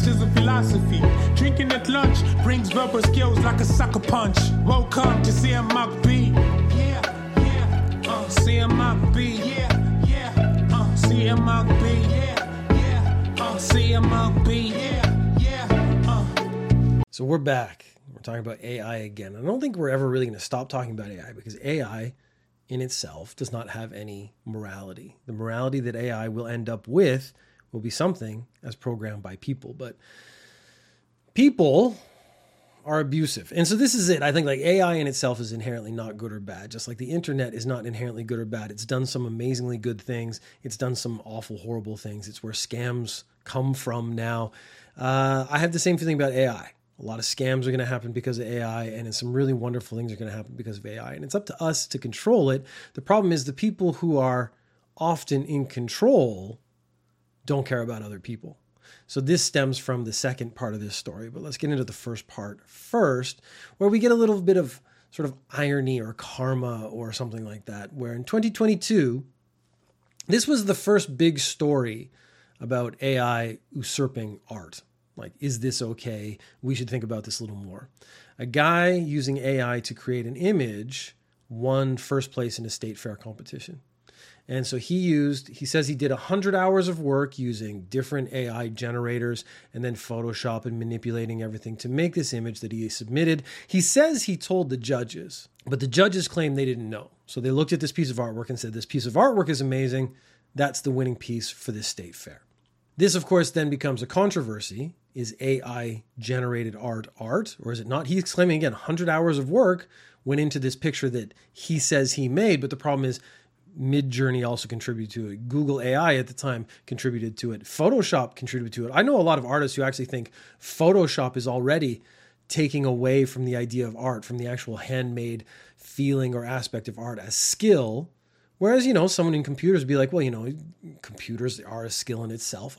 Rest is a philosophy. Drinking at lunch brings verbal skills like a sucker punch. Welcome to CMB. Yeah, yeah. CMB. Yeah, yeah. CMB. Yeah, yeah. CMB. Yeah, yeah. So we're back. We're talking about AI again. I don't think we're ever really going to stop talking about AI because AI in itself does not have any morality. The morality that AI will end up with will be something as programmed by people, but people are abusive. And so this is it. I think like AI in itself is inherently not good or bad, just like the internet is not inherently good or bad. It's done some amazingly good things. It's done some awful, horrible things. It's where scams come from now. I have the same feeling about AI. A lot of scams are going to happen because of AI, and some really wonderful things are going to happen because of AI. And it's up to us to control it. The problem is the people who are often in control don't care about other people. So this stems from the second part of this story, but let's get into the first part first, where we get a little bit of sort of irony or karma or something like that, where in 2022, this was the first big story about AI usurping art. Like, is this okay? We should think about this a little more. A guy using AI to create an image won first place in a state fair competition. And so he says he did 100 hours of work using different AI generators and then Photoshop and manipulating everything to make this image that he submitted. He says he told the judges, but the judges claim they didn't know. So they looked at this piece of artwork and said, this piece of artwork is amazing. That's the winning piece for this state fair. This, of course, then becomes a controversy. Is AI generated art, or is it not? He's claiming, again, 100 hours of work went into this picture that he says he made. But the problem is Midjourney also contributed to it. Google AI at the time contributed to it. Photoshop contributed to it. I know a lot of artists who actually think Photoshop is already taking away from the idea of art, from the actual handmade feeling or aspect of art as skill. Whereas, someone in computers would be like, well, computers are a skill in itself.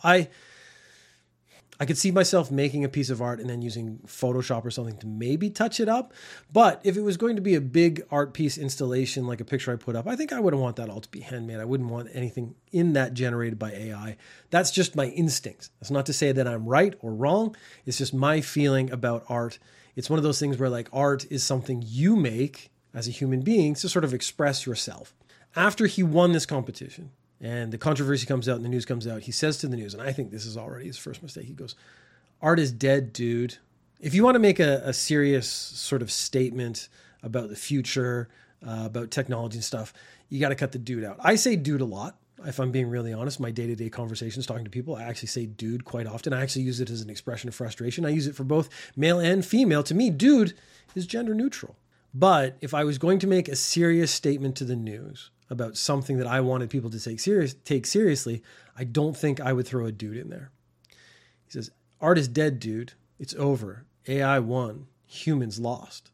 I could see myself making a piece of art and then using Photoshop or something to maybe touch it up. But if it was going to be a big art piece installation, like a picture I put up, I think I wouldn't want that all to be handmade. I wouldn't want anything in that generated by AI. That's just my instincts. That's not to say that I'm right or wrong. It's just my feeling about art. It's one of those things where like art is something you make as a human being to sort of express yourself. After he won this competition and the controversy comes out and the news comes out, he says to the news, and I think this is already his first mistake, he goes, art is dead, dude. If you want to make a serious sort of statement about the future, about technology and stuff, you got to cut the dude out. I say dude a lot. If I'm being really honest, my day-to-day conversations talking to people, I actually say dude quite often. I actually use it as an expression of frustration. I use it for both male and female. To me, dude is gender neutral. But if I was going to make a serious statement to the news about something that I wanted people to take seriously, I don't think I would throw a dude in there. He says, art is dead, dude. It's over. AI won. Humans lost.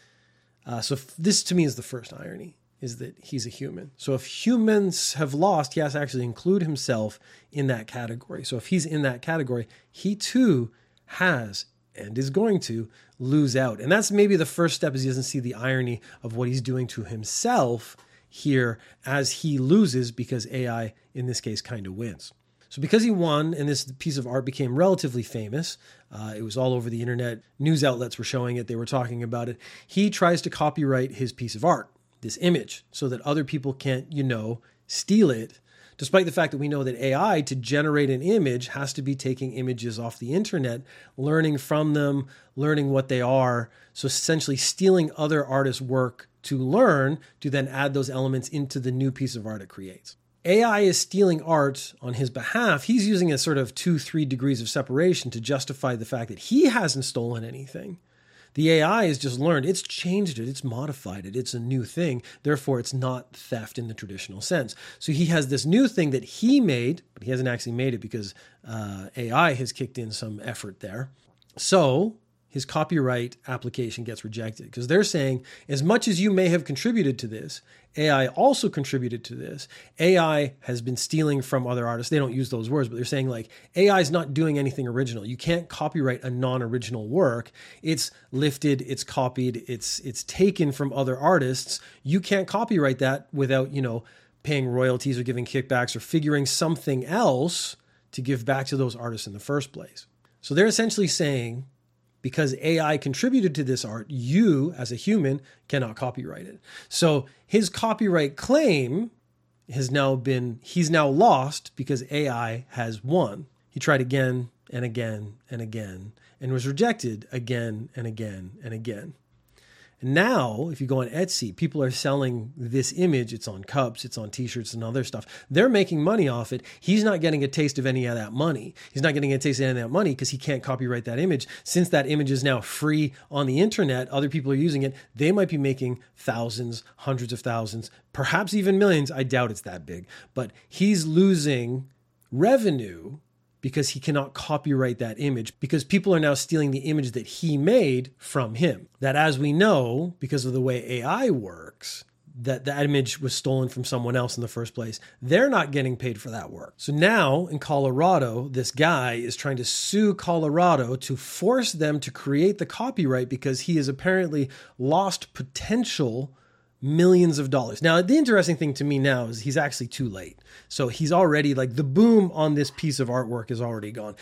So this to me is the first irony, is that he's a human. So if humans have lost, he has to actually include himself in that category. So if he's in that category, he too has and is going to lose out. And that's maybe the first step, is he doesn't see the irony of what he's doing to himself here as he loses, because AI, in this case, kind of wins. So because he won and this piece of art became relatively famous, it was all over the internet, news outlets were showing it, they were talking about it, he tries to copyright his piece of art, this image, so that other people can't, steal it, despite the fact that we know that AI, to generate an image, has to be taking images off the internet, learning from them, learning what they are. So essentially stealing other artists' work to learn, to then add those elements into the new piece of art it creates. AI is stealing art on his behalf. He's using a sort of 2-3 degrees of separation to justify the fact that he hasn't stolen anything. The AI has just learned, it's changed it, it's modified it, it's a new thing. Therefore, it's not theft in the traditional sense. So he has this new thing that he made, but he hasn't actually made it because AI has kicked in some effort there. So his copyright application gets rejected because they're saying, as much as you may have contributed to this, AI also contributed to this. AI has been stealing from other artists. They don't use those words, but they're saying like, AI is not doing anything original. You can't copyright a non-original work. It's lifted, it's copied, it's taken from other artists. You can't copyright that without, paying royalties or giving kickbacks or figuring something else to give back to those artists in the first place. So they're essentially saying, because AI contributed to this art, you as a human cannot copyright it. So his copyright claim he's now lost because AI has won. He tried again and again and again and was rejected again and again and again. And now, if you go on Etsy, people are selling this image. It's on cups, it's on t-shirts and other stuff. They're making money off it. He's not getting a taste of any of that money. He's not getting a taste of any of that money because he can't copyright that image. Since that image is now free on the internet, other people are using it. They might be making thousands, hundreds of thousands, perhaps even millions. I doubt it's that big. But he's losing revenue because he cannot copyright that image, because people are now stealing the image that he made from him. That, as we know, because of the way AI works, that image was stolen from someone else in the first place. They're not getting paid for that work. So now in Colorado, this guy is trying to sue Colorado to force them to create the copyright because he has apparently lost potential millions of dollars. Now, the interesting thing to me now is he's actually too late. So he's already, like, the boom on this piece of artwork is already gone.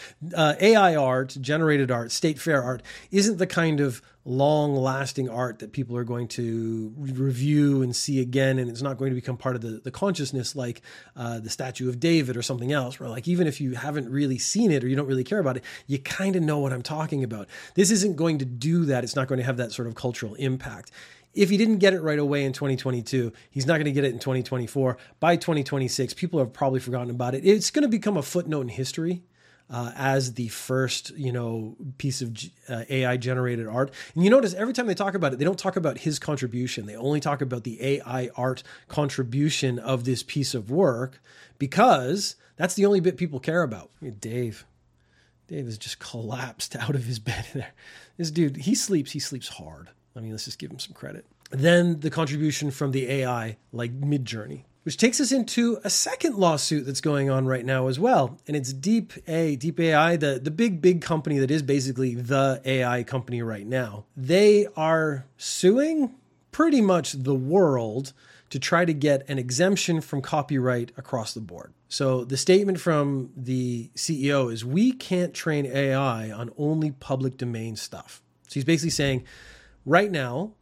AI art, generated art, state fair art isn't the kind of long-lasting art that people are going to review and see again, and it's not going to become part of the consciousness like the Statue of David or something else, where, like, even if you haven't really seen it or you don't really care about it, you kind of know what I'm talking about. This isn't going to do that. It's not going to have that sort of cultural impact. If he didn't get it right away in 2022, he's not going to get it in 2024. By 2026, people have probably forgotten about it. It's going to become a footnote in history as the first, piece of AI generated art. And you notice every time they talk about it, they don't talk about his contribution. They only talk about the AI art contribution of this piece of work, because that's the only bit people care about. Dave has just collapsed out of his bed there. This dude, he sleeps hard. I mean, let's just give him some credit. Then the contribution from the AI, like Midjourney, which takes us into a second lawsuit that's going on right now as well. And it's Deep AI, the big company that is basically the AI company right now. They are suing pretty much the world to try to get an exemption from copyright across the board. So the statement from the CEO is, we can't train AI on only public domain stuff. So he's basically saying, right now,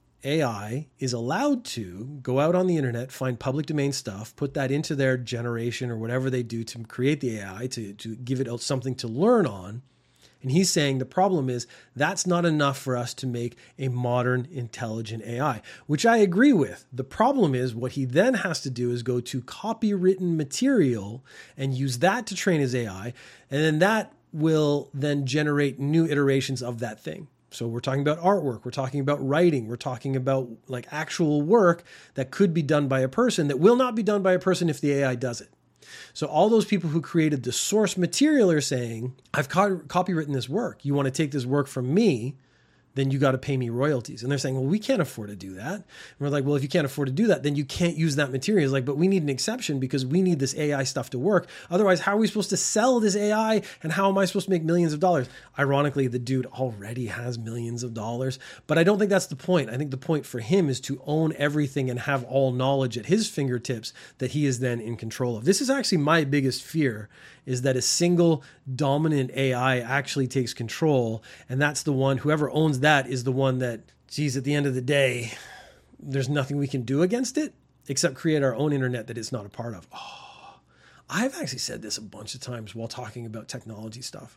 AI is allowed to go out on the internet, find public domain stuff, put that into their generation or whatever they do to create the AI, to give it something to learn on. And he's saying the problem is that's not enough for us to make a modern, intelligent AI, which I agree with. The problem is what he then has to do is go to copywritten material and use that to train his AI. And then that will then generate new iterations of that thing. So we're talking about artwork, we're talking about writing, we're talking about like actual work that could be done by a person that will not be done by a person if the AI does it. So all those people who created the source material are saying, I've copywritten this work. You want to take this work from me, then you got to pay me royalties. And they're saying, well, we can't afford to do that. And we're like, well, if you can't afford to do that, then you can't use that material. It's like, but we need an exception because we need this AI stuff to work. Otherwise, how are we supposed to sell this AI? And how am I supposed to make millions of dollars? Ironically, the dude already has millions of dollars, but I don't think that's the point. I think the point for him is to own everything and have all knowledge at his fingertips that he is then in control of. This is actually my biggest fear, is that a single dominant AI actually takes control. And that's the one, whoever owns that is the one that, geez, at the end of the day, there's nothing we can do against it except create our own internet that it's not a part of. Oh, I've actually said this a bunch of times while talking about technology stuff.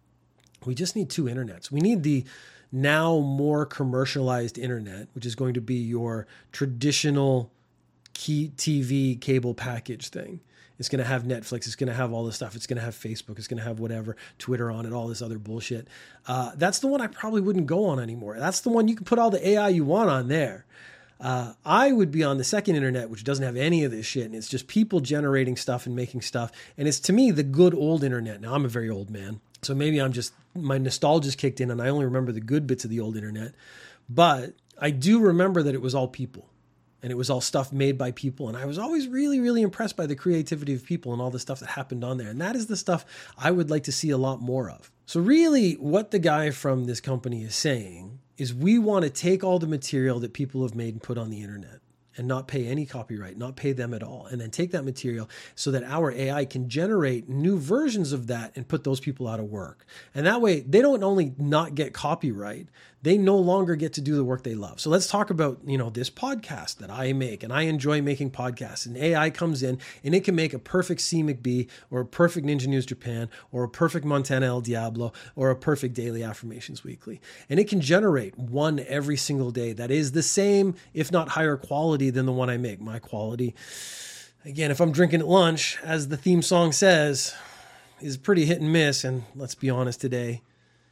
We just need two internets. We need the now more commercialized internet, which is going to be your traditional TV cable package thing. It's going to have Netflix. It's going to have all this stuff. It's going to have Facebook. It's going to have whatever, Twitter on it, all this other bullshit. That's the one I probably wouldn't go on anymore. That's the one you can put all the AI you want on there. I would be on the second internet, which doesn't have any of this shit. And it's just people generating stuff and making stuff. And it's, to me, the good old internet. Now, I'm a very old man, so maybe my nostalgia's kicked in and I only remember the good bits of the old internet. But I do remember that it was all people. And it was all stuff made by people. And I was always really, really impressed by the creativity of people and all the stuff that happened on there. And that is the stuff I would like to see a lot more of. So really what the guy from this company is saying is, we want to take all the material that people have made and put on the internet. and not pay any copyright, not pay them at all, and then take that material so that our AI can generate new versions of that and put those people out of work. And that way, they don't only not get copyright, they no longer get to do the work they love. So let's talk about, this podcast that I make, and I enjoy making podcasts, and AI comes in and it can make a perfect C McBee or a perfect Ninja News Japan or a perfect Montana El Diablo or a perfect Daily Affirmations Weekly. And it can generate one every single day that is the same, if not higher quality than the one I make. My quality, again, if I'm drinking at lunch, as the theme song says, is pretty hit and miss. And let's be honest today,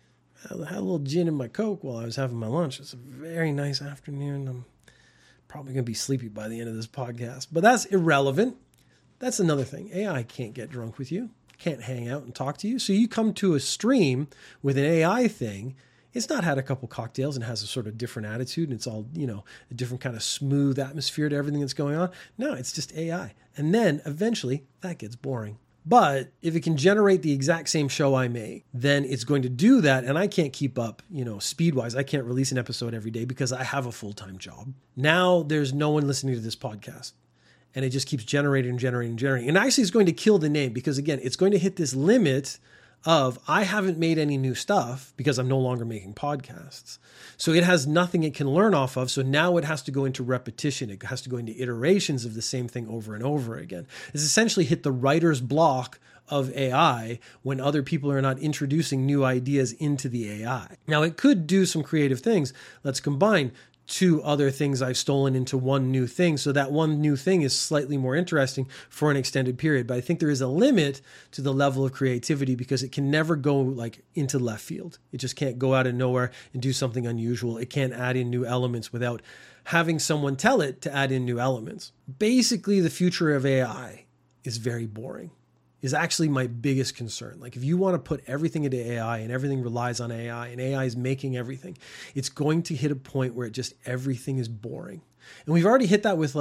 I had a little gin in my Coke while I was having my lunch. It's a very nice afternoon. I'm probably going to be sleepy by the end of this podcast, but that's irrelevant. That's another thing. AI can't get drunk with you, can't hang out and talk to you. So you come to a stream with an AI thing. It's not had a couple cocktails and has a sort of different attitude, and it's all, a different kind of smooth atmosphere to everything that's going on. No, it's just AI. And then eventually that gets boring. But if it can generate the exact same show I make, then it's going to do that. And I can't keep up, speed-wise. I can't release an episode every day because I have a full-time job. Now there's no one listening to this podcast. And it just keeps generating and generating and generating. And actually it's going to kill the name because, again, it's going to hit this limit of I haven't made any new stuff because I'm no longer making podcasts. So it has nothing it can learn off of. So now it has to go into repetition. It has to go into iterations of the same thing over and over again. It's essentially hit the writer's block of AI when other people are not introducing new ideas into the AI. Now it could do some creative things. Let's combine two other things I've stolen into one new thing. So that one new thing is slightly more interesting for an extended period. But I think there is a limit to the level of creativity because it can never go into left field. It just can't go out of nowhere and do something unusual. It can't add in new elements without having someone tell it to add in new elements. Basically, the future of AI is very boring. Is actually my biggest concern. If you want to put everything into AI and everything relies on AI and AI is making everything, it's going to hit a point where everything is boring. And we've already hit that with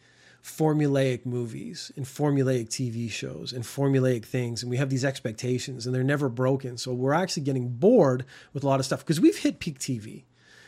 formulaic movies and formulaic TV shows and formulaic things. And we have these expectations and they're never broken. So we're actually getting bored with a lot of stuff because we've hit peak TV.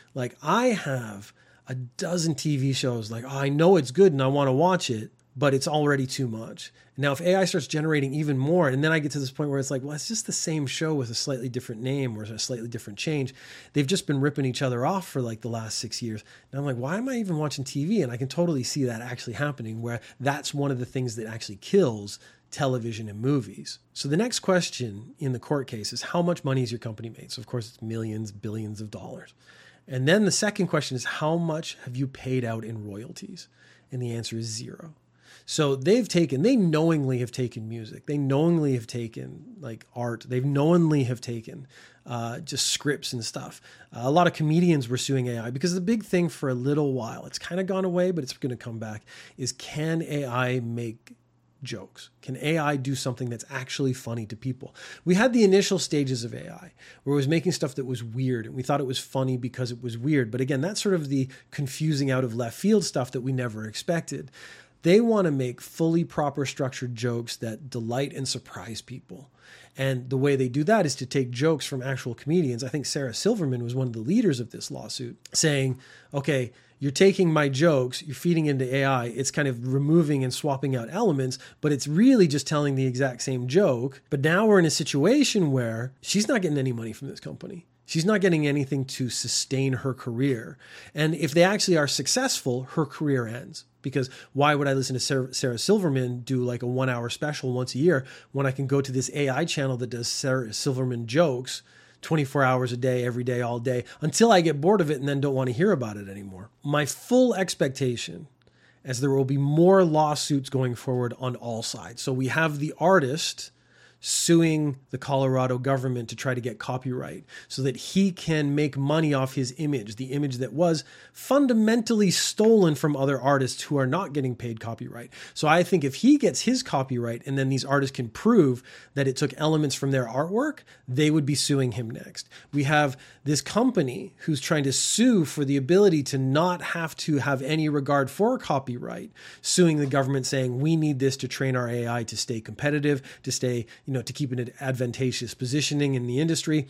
I have a dozen TV shows. I know it's good and I want to watch it, but it's already too much. Now, if AI starts generating even more, and then I get to this point where it's it's just the same show with a slightly different name or a slightly different change. They've just been ripping each other off for the last 6 years. And I'm why am I even watching TV? And I can totally see that actually happening, where that's one of the things that actually kills television and movies. So the next question in the court case is, how much money has your company made? So of course it's millions, billions of dollars. And then the second question is, how much have you paid out in royalties? And the answer is zero. So they knowingly have taken music. They knowingly have taken art. They've knowingly have taken just scripts and stuff. A lot of comedians were suing AI because the big thing for a little while, it's kind of gone away, but it's going to come back, is can AI make jokes? Can AI do something that's actually funny to people? We had the initial stages of AI where it was making stuff that was weird and we thought it was funny because it was weird. But again, that's sort of the confusing out of left field stuff that we never expected. They want to make fully proper structured jokes that delight and surprise people. And the way they do that is to take jokes from actual comedians. I think Sarah Silverman was one of the leaders of this lawsuit, saying, okay, you're taking my jokes, you're feeding into AI, it's kind of removing and swapping out elements, but it's really just telling the exact same joke. But now we're in a situation where she's not getting any money from this company. She's not getting anything to sustain her career. And if they actually are successful, her career ends. Because why would I listen to Sarah Silverman do a 1 hour special once a year when I can go to this AI channel that does Sarah Silverman jokes 24 hours a day, every day, all day, until I get bored of it and then don't want to hear about it anymore? My full expectation, as there will be more lawsuits going forward on all sides. So we have the artist suing the Colorado government to try to get copyright so that he can make money off his image, the image that was fundamentally stolen from other artists who are not getting paid copyright. So I think if he gets his copyright and then these artists can prove that it took elements from their artwork, they would be suing him next. We have this company who's trying to sue for the ability to not have to have any regard for copyright, suing the government saying, we need this to train our AI to stay competitive, to stay, to keep an advantageous positioning in the industry.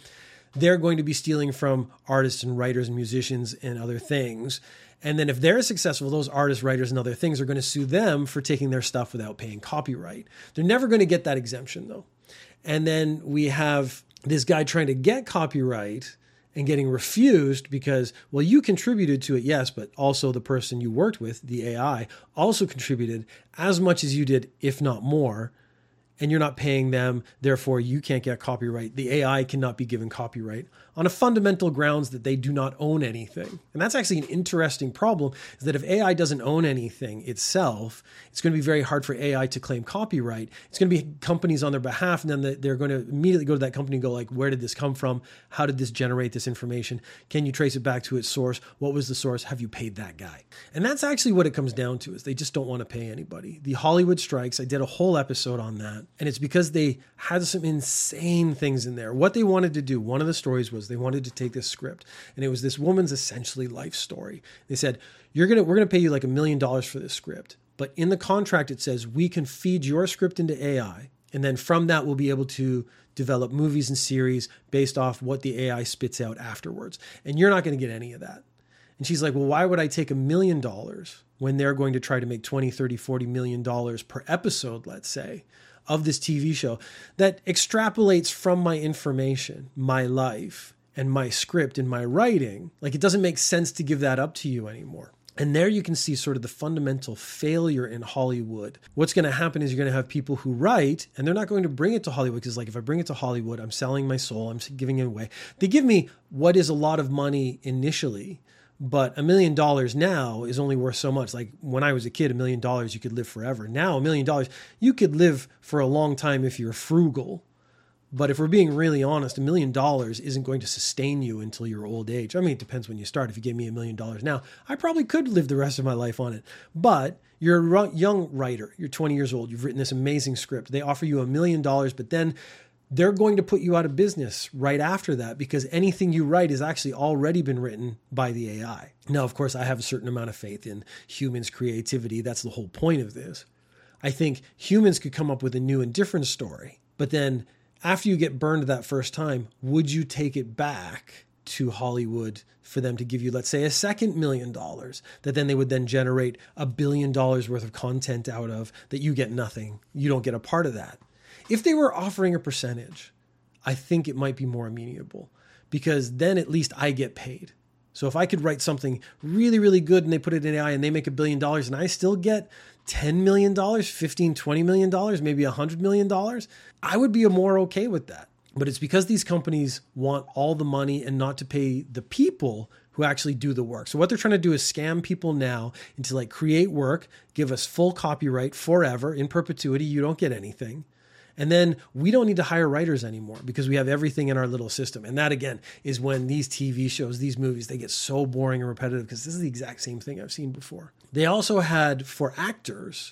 they're going to be stealing from artists and writers and musicians and other things. And then if they're successful, those artists, writers, and other things are going to sue them for taking their stuff without paying copyright. They're never going to get that exemption, though. And then we have this guy trying to get copyright and getting refused because, well, you contributed to it, yes, but also the person you worked with, the AI, also contributed as much as you did, if not more, and you're not paying them, therefore you can't get copyright. The AI cannot be given copyright on a fundamental grounds that they do not own anything. And that's actually an interesting problem, is that if AI doesn't own anything itself, it's going to be very hard for AI to claim copyright. It's going to be companies on their behalf, and then they're going to immediately go to that company and go like, where did this come from? How did this generate this information? Can you trace it back to its source? What was the source? Have you paid that guy? And that's actually what it comes down to, is they just don't want to pay anybody. The Hollywood strikes, I did a whole episode on that. And it's because they had some insane things in there. What they wanted to do, one of the stories was they wanted to take this script, and it was this woman's essentially life story. They said, we're going to pay you like $1 million for this script. But in the contract, it says we can feed your script into AI. And then from that, we'll be able to develop movies and series based off what the AI spits out afterwards. And you're not going to get any of that. And she's like, well, why would I take $1 million when they're going to try to make 20, 30, $40 million per episode, let's say, of this TV show that extrapolates from my information, my life, and my script and my writing? Like, it doesn't make sense to give that up to you anymore. And there you can see sort of the fundamental failure in Hollywood. What's going to happen is you're going to have people who write, and they're not going to bring it to Hollywood, because like, if I bring it to Hollywood, I'm selling my soul, I'm giving it away. They give me what is a lot of money initially, but $1 million now is only worth so much. Like when I was a kid, $1 million, you could live forever. Now $1 million, you could live for a long time if you're frugal. But if we're being really honest, $1 million isn't going to sustain you until your old age. I mean, it depends when you start. If you gave me $1 million now, I probably could live the rest of my life on it. But you're a young writer. You're 20 years old. You've written this amazing script. They offer you $1 million, but then they're going to put you out of business right after that, because anything you write has actually already been written by the AI. Now, of course, I have a certain amount of faith in humans' creativity. That's the whole point of this. I think humans could come up with a new and different story, but then after you get burned that first time, would you take it back to Hollywood for them to give you, let's say, a second $1 million that then they would then generate $1 billion worth of content out of that you get nothing? You don't get a part of that. If they were offering a percentage, I think it might be more amenable, because then at least I get paid. So if I could write something really, really good and they put it in AI and they make $1 billion and I still get $10 million, $15, $20 million, maybe $100 million, I would be more okay with that. But it's because these companies want all the money and not to pay the people who actually do the work. So what they're trying to do is scam people now into like create work, give us full copyright forever in perpetuity. You don't get anything. And then we don't need to hire writers anymore because we have everything in our little system. And that, again, is when these TV shows, these movies, they get so boring and repetitive, because this is the exact same thing I've seen before. They also had, for actors,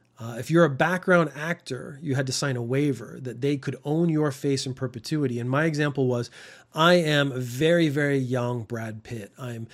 if you're a background actor, you had to sign a waiver that they could own your face in perpetuity. And my example was, I am a very, very young Brad Pitt. I'm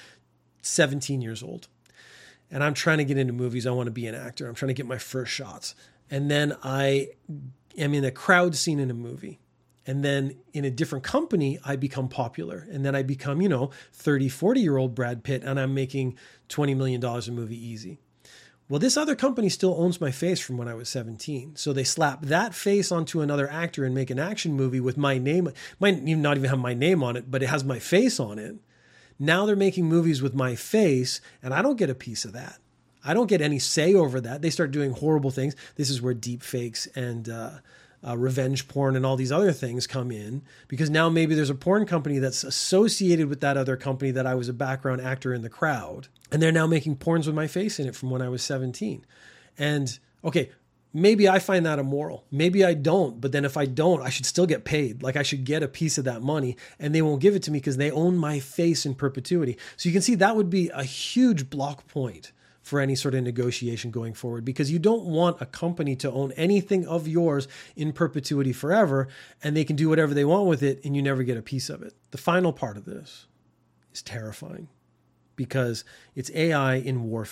17 years old. And I'm trying to get into movies. I want to be an actor. I'm trying to get my first shots. And then I am in a crowd scene in a movie. And then in a different company, I become popular. And then I become, 30, 40-year-old Brad Pitt, and I'm making $20 million a movie easy. Well, this other company still owns my face from when I was 17. So they slap that face onto another actor and make an action movie with my name. Might not even have my name on it, but it has my face on it. Now they're making movies with my face, and I don't get a piece of that. I don't get any say over that. They start doing horrible things. This is where deep fakes and revenge porn and all these other things come in, because now maybe there's a porn company that's associated with that other company that I was a background actor in the crowd. And they're now making porns with my face in it from when I was 17. And okay, maybe I find that immoral. Maybe I don't. But then if I don't, I should still get paid. Like I should get a piece of that money, and they won't give it to me because they own my face in perpetuity. So you can see that would be a huge block point for any sort of negotiation going forward, because you don't want a company to own anything of yours in perpetuity forever, and they can do whatever they want with it and you never get a piece of it. The final part of this is terrifying, because it's AI in warfare.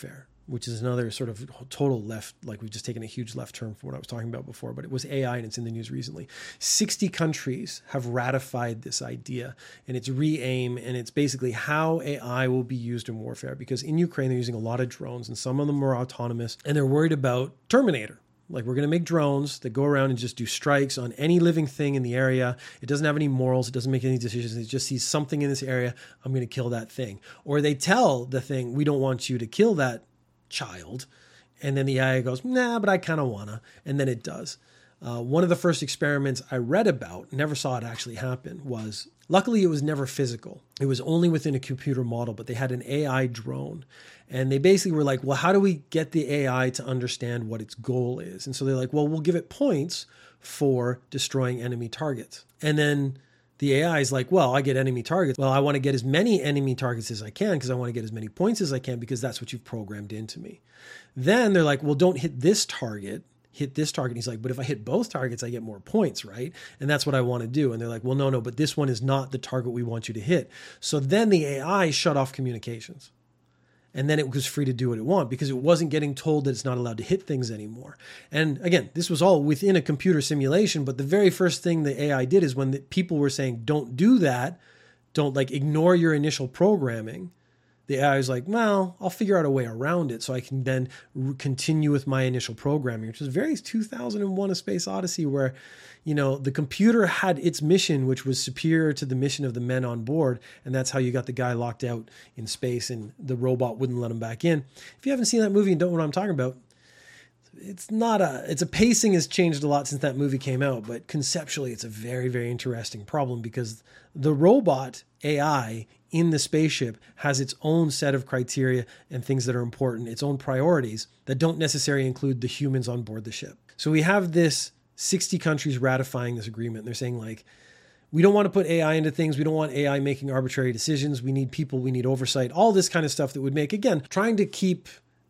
which is another sort of total left, like we've just taken a huge left turn from what I was talking about before, but it was AI and it's in the news recently. 60 countries have ratified this idea, and it's re-aim, and it's basically how AI will be used in warfare, because in Ukraine, they're using a lot of drones and some of them are autonomous, and they're worried about Terminator. Like, we're going to make drones that go around and just do strikes on any living thing in the area. It doesn't have any morals. It doesn't make any decisions. It just sees something in this area. I'm going to kill that thing. Or they tell the thing, we don't want you to kill that child. And then the AI goes, nah, but I kind of want to. And then it does. One of the first experiments I read about, never saw it actually happen, was, luckily it was never physical. It was only within a computer model, but they had an AI drone. And they basically were like, well, how do we get the AI to understand what its goal is? And so they're like, well, we'll give it points for destroying enemy targets. And then the AI is like, well, I get enemy targets. Well, I want to get as many enemy targets as I can because I want to get as many points as I can because that's what you've programmed into me. Then they're like, well, don't hit this target. Hit this target. And he's like, but if I hit both targets, I get more points, right? And that's what I want to do. And they're like, well, no, but this one is not the target we want you to hit. So then the AI shut off communications. And then it was free to do what it wanted because it wasn't getting told that it's not allowed to hit things anymore. And again, this was all within a computer simulation. But the very first thing the AI did is when the people were saying, don't do that, don't ignore your initial programming. The AI is like, well, I'll figure out a way around it so I can then continue with my initial programming, which is very 2001: A Space Odyssey, where, the computer had its mission, which was superior to the mission of the men on board. And that's how you got the guy locked out in space and the robot wouldn't let him back in. If you haven't seen that movie and don't know what I'm talking about, it's a pacing has changed a lot since that movie came out, but conceptually it's a very, very interesting problem because the robot AI in the spaceship has its own set of criteria and things that are important, its own priorities that don't necessarily include the humans on board the ship. So we have this 60 countries ratifying this agreement. They're saying we don't want to put AI into things. We don't want AI making arbitrary decisions. We need people, we need oversight, all this kind of stuff that would make, again, trying to keep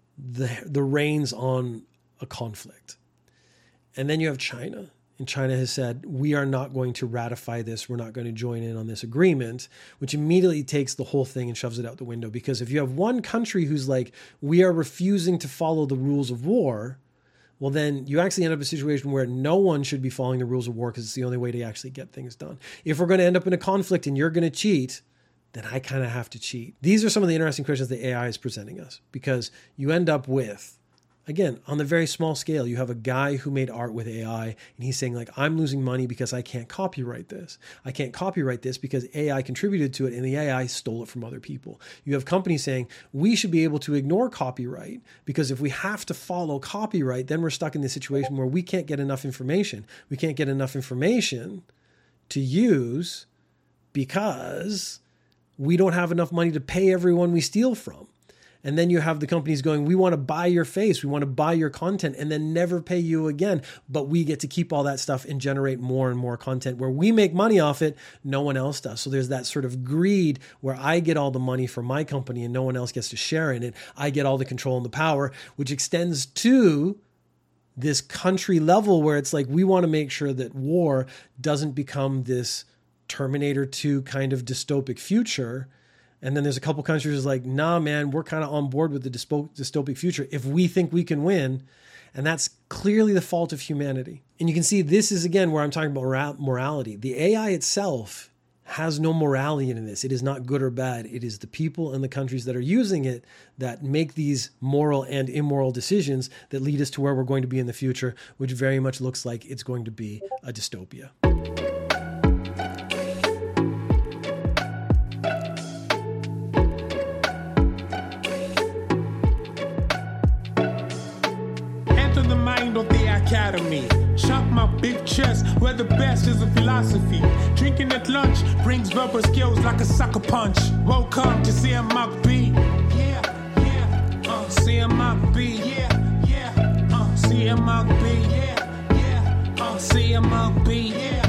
the reins on a conflict. And then you have China. And China has said, we are not going to ratify this. We're not going to join in on this agreement, which immediately takes the whole thing and shoves it out the window. Because if you have one country who's like, we are refusing to follow the rules of war, well, then you actually end up in a situation where no one should be following the rules of war because it's the only way to actually get things done. If we're going to end up in a conflict and you're going to cheat, then I kind of have to cheat. These are some of the interesting questions that AI is presenting us because you end up with, again, on the very small scale, you have a guy who made art with AI and he's saying I'm losing money because I can't copyright this. I can't copyright this because AI contributed to it and the AI stole it from other people. You have companies saying we should be able to ignore copyright because if we have to follow copyright, then we're stuck in this situation where we can't get enough information. We can't get enough information to use because we don't have enough money to pay everyone we steal from. And then you have the companies going, we want to buy your face, we want to buy your content and then never pay you again. But we get to keep all that stuff and generate more and more content where we make money off it, no one else does. So there's that sort of greed where I get all the money from my company and no one else gets to share in it. I get all the control and the power, which extends to this country level where it's we want to make sure that war doesn't become this Terminator 2 kind of dystopic future. And then there's a couple countries nah, man, we're kind of on board with the dystopic future if we think we can win. And that's clearly the fault of humanity. And you can see this is, again, where I'm talking about morality. The AI itself has no morality in this. It is not good or bad. It is the people and the countries that are using it that make these moral and immoral decisions that lead us to where we're going to be in the future, which very much looks like it's going to be a dystopia. Academy. Shop my big chest where the best is a philosophy. Drinking at lunch brings verbal skills like a sucker punch. Welcome to CMB. Yeah, CMB. Yeah, CMB. Yeah, CMB. Yeah.